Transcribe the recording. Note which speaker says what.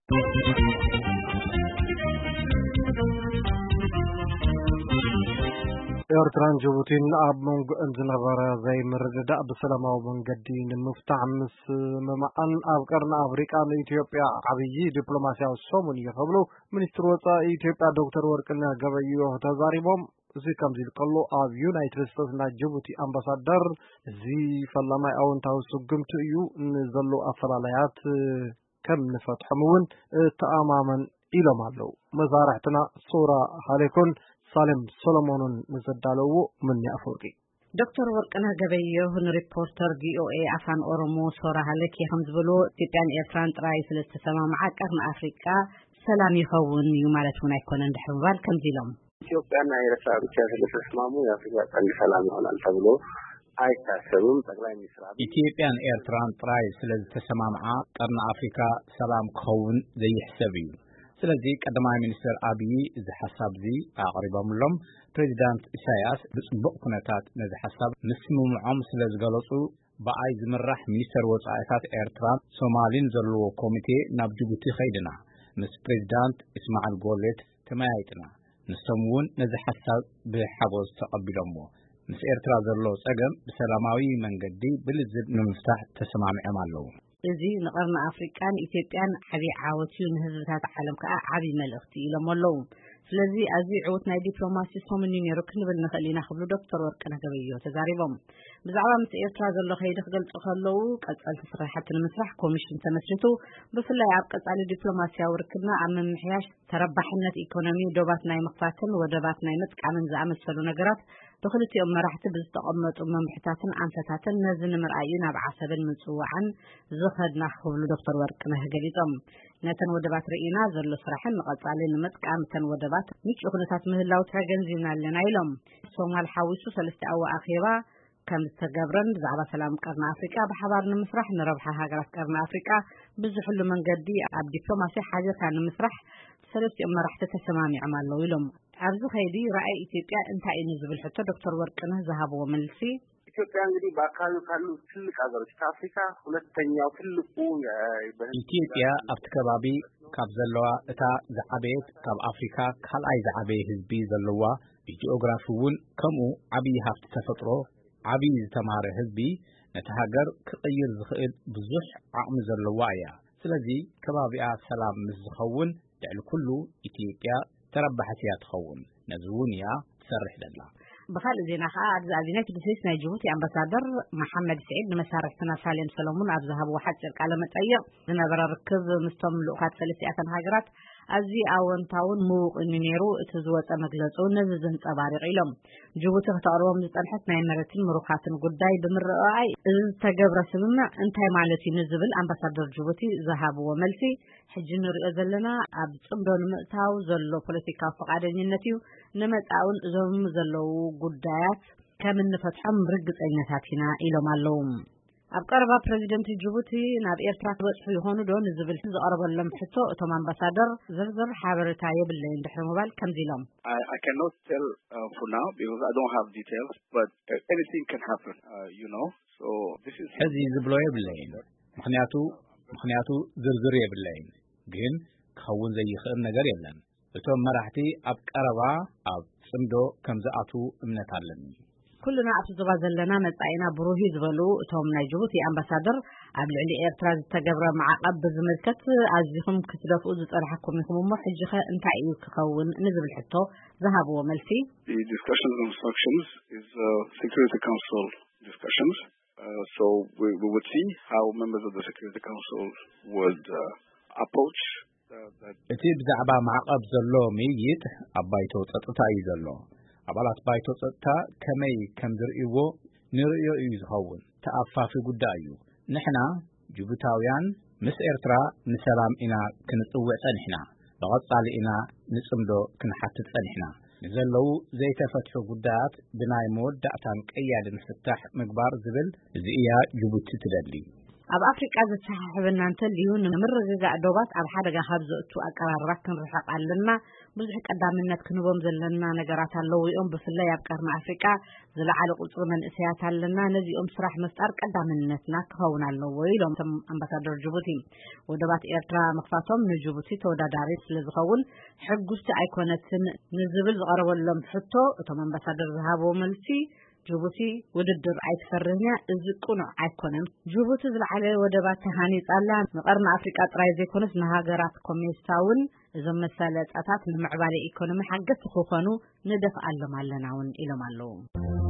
Speaker 1: ኤርትራን ጅቡቲን ኣብ መንጎአን ዝነበረ ዘይምርድዳእ ብሰላማዊ መንገዲ ንምፍታሕ ምስ ምምዓን ኣብ ቀርኒ ኣፍሪቃ ንኢትዮጵያ ዓብዪ ዲፕሎማስያዊ ሰሙን እዩ ክብሉ ሚኒስትር ወፃኢ ኢትዮጵያ ዶክተር ወርቅነህ ገበየሁ ተዛሪቦም። እዚ ከምዚ ኢሉ ከሎ ኣብ ዩናይትድ ስቴትስ ናይ ጅቡቲ ኣምባሳደር እዚ ፈላማይ ኣወንታዊ ስጉምቲ እዩ ንዘሎ ኣፈላላያት ከም ንፈትሖም እውን ተኣማመን ኢሎም ኣለው። መሳርሕትና ሱራ ሃሌኩን ሳሌም ሶሎሞንን ንዘዳለዎ ምን ያፈርቂ
Speaker 2: ዶክተር ወርቅነህ ገበየሁ ሪፖርተር ቪኦኤ አፋን ኦሮሞ ሶራ ሃለኪ ከም ዝብሎ ኢትዮጵያን ኤርትራን ጥራይ ስለተሰማምዓ ቀርኒ አፍሪካ ሰላም ይኸውን እዩ ማለት ሆነ አይኮነን ድሕባል ከም ዚሎም
Speaker 3: ኢትዮጵያና ኤርትራ ብቻ ስለተስማሙ የአፍሪካ ቀንድ ሰላም ይሆናል ተብሎ አይታሰብም። ጠቅላይ ሚኒስትር
Speaker 4: ኢትዮጵያን ኤርትራን ጥራይ ስለተሰማምዓ ቀርኒ አፍሪካ ሰላም ክኸውን ዘይሕሰብ እዩ። ስለዚህ ቀዳማይ ሚኒስትር አብይ እዚ ሐሳብ እዚ አቅሪቦምሎም ፕሬዚዳንት ኢሳያስ ብጽቡቅ ኩነታት ነዚ ሐሳብ ምስምምዖም ስለዝገለጹ በአይ ዝምራሕ ሚኒስትር ወጻኢታት ኤርትራ ሶማሊን ዘለዎ ኮሚቴ ናብ ጅቡቲ ኸይድና ምስ ፕሬዚዳንት ኢስማኤል ጎሌት ተማያይጥና ንሰምውን ነዚ ሐሳብ ብሓጎስ ተቀቢሎሞ ምስ ኤርትራ ዘሎ ጸገም በሰላማዊ መንገዲ ብልዝብ ንምፍታሕ ተሰማምዖም ኣለው።
Speaker 2: እዚ ንቀርኒ አፍሪካን ኢትዮጵያን ዓቢ ዓወትዩ ንህዝብታት ዓለም ከዓ ዓቢ መልእኽቲ ኢሎም ኣለው። ስለዚ ኣብዚ ዕውት ናይ ዲፕሎማሲ ሰሙን ነይሩ ክንብል ንኽእል ኢና ክብሉ ዶክተር ወርቅነህ ገበየሁ ተዛሪቦም። ብዛዕባ ምስ ኤርትራ ዘሎ ከይዲ ክገልጹ ከለው ቀጻልቲ ስራሕቲ ንምስራሕ ኮሚሽን ተመስሪቱ ብፍላይ ኣብ ቀጻሊ ዲፕሎማስያዊ ርክብና ኣብ ምምሕያሽ ተረባሕነት ኢኮኖሚ ዶባት ናይ ምኽፋትን ወደባት ናይ ምጥቃምን ዝኣመሰሉ ነገራት ብክልቲኦም መራሕቲ ብዝተቐመጡ መምርሕታትን ኣንፈታትን ነዚ ንምርኣዩ ናብ ዓሰብን ምጽዋዕን ዝኸድና ክብሉ ዶክተር ወርቅነህ ገሊጾም። ነተን ወደባት ርኢና ዘሎ ስራሕን ንቐጻሊ ንምጥቃም ተን ወደባት ምቹ ኩነታት ምህላው ተገንዚብና ኣለና ኢሎም። ሶማል ሓዊሱ ሰለስተ ኣዋ ኣኼባ ከም ዝተገብረን ብዛዕባ ሰላም ቀርኒ አፍሪካ ብሓባር ንምስራሕ ንረብሓ ሃገራት ቀርኒ አፍሪካ ብዙሕሉ መንገዲ ኣብ ዲፕሎማሲ ሓቢርካ ንምስራሕ ሰለስቲኦም መራሕቲ ተሰማሚዖም ኣለው ኢሎም። ኣብዚ ኸይዲ ራእይ ኢትዮጵያ እንታይ እዩ ዝብል ሕቶ ዶክተር ወርቅነህ ዝሃብዎ መልሲ
Speaker 3: ኢትዮጵያ እንግዲህ በአካባቢው ካሉ ትልቅ ሀገሮች ከአፍሪካ ሁለተኛው ትልቁ
Speaker 4: ኢትዮጵያ ኣብቲ ከባቢ ካብ ዘለዋ እታ ዝዓበየት ካብ አፍሪካ ካልኣይ ዝዓበየ ህዝቢ ዘለዋ ጂኦግራፊ እውን ከምኡ ዓብዪ ሃብቲ ተፈጥሮ ዓብዪ ዝተማሃረ ህዝቢ ነቲ ሃገር ክቅይር ዝኽእል ብዙሕ ዓቕሚ ዘለዋ እያ። ስለዚ ከባቢኣ ሰላም ምስ ዝኸውን ልዕሊ ኩሉ ኢትዮጵያ ተረባሕት እያ ትኸውን። ነዚ እውን እያ ትሰርሕ ዘላ።
Speaker 2: بخال زينا خا أبزابينات بسيس نيجوتي أمباسادر محمد سعيد نمسارح سنة سالم سلمون أبزهب واحد شركة على متأيّر زنا برا ركض مستملوقات ثلاثة أكن هاجرات أزي أون تاون موق النيرو تزوج مجلسون نززن تبارك علم جوتي اختاروا من الحس ما يمرتين مروقات قداي بمرأي تجبر سمنا انتهى معلتي نزبل أمباسادر جوتي ذهب وملسي حجن رئزلنا أبتصمدون مقتاو زلو بوليتيكا فقادين النتيو نمتاون زم زلو قدايات كمن نفتحهم رقص أيناتنا إلى معلوم أبقربا بريزيدنت جيبوتي ناب إيرترا بصحو يهونو دون الزبل زقرب اللمحتو تم أمباسادر زرزر حابر تايب اللي اندحر موبال كم زيلهم
Speaker 3: I cannot tell for now because I don't have details but anything can happen you know so this is
Speaker 4: حزي زبلو يبلين مخنياتو زرزر يبلين ግን ከውን ዘይخእል ነገር የለን እቶም መራሕቲ ኣብ ቀረባ ኣብ ጽምዶ ከምዝኣቱ እምነት ኣለኒ
Speaker 2: كلنا أبصر زلنا متعينا بروهي زبلو توم نيجوتي أمباسادر قبل علي إيرترا تجبر مع قب زملكت عزيهم كتدافعوا زطرحكم منكم محجخة انت أيوك كون نزل الحطة ذهب وملسي.
Speaker 3: The discussions and instructions is Security Council discussions. So we would see how members of the Security Council would approach that.
Speaker 4: እቲ ብዛዕባ ማዕቀብ ዘሎ ምይይጥ ኣባይቶ ጸጥታ እዩ ዘሎ ኣባላት ባይቶ ጸጥታ ከመይ ከም ዝርእይዎ ንርእዮ እዩ ዝኸውን ተኣፋፊ ጉዳይ እዩ ንሕና ጅቡታውያን ምስ ኤርትራ ንሰላም ኢና ክንጽውዕ ጸኒሕና ብቐጻሊ ኢና ንጽምዶ ክንሓትት ጸኒሕና ንዘለዉ ዘይተፈትሑ ጉዳያት ብናይ መወዳእታን ቀያድን ፍታሕ ምግባር ዝብል እዚ እያ ጅቡቲ ትደሊ
Speaker 2: ኣብ ኣፍሪቃ ዝተሓሕበና እንተልዩ ንምርግጋእ ዶባት ኣብ ሓደጋ ካብ ዘእቱ ኣቀራርባት ክንርሕቕ ኣለና ብዙሕ ቀዳምነት ክንቦም ዘለና ነገራት ኣለዉ እዮም ብፍላይ ኣብ ቀርኒ ኣፍሪቃ ዝለዓለ ቁፅሪ መንእሰያት ኣለና ነዚኦም ስራሕ መፍጣር ቀዳምነትና ክኸውን ኣለዎ ኢሎም ኣምባሳደር ጅቡቲ ወደባት ኤርትራ መክፋቶም ንጅቡቲ ተወዳዳሪ ስለዝኸውን ሕጉስቲ ኣይኮነትን ንዝብል ዝቐረበሎም ሕቶ እቶም ኣምባሳደር ዝሃበው መልሲ ጅቡቲ ውድድር ኣይትፈርህኛ እዚ ቁኑዕ ኣይኮነን ጅቡቲ ዝለዓለ ወደባት ተሃኒጻላ ንቀርኒ ኣፍሪቃ ጥራይ ዘይኮነስ ንሃገራት ኮሜሳውን እዞም መሳለጣታት ንምዕባለ ኢኮኖሚ ሓገዝቲ ክኾኑ ንደፍ ኣለና እውን ኢሎም ኣለዉ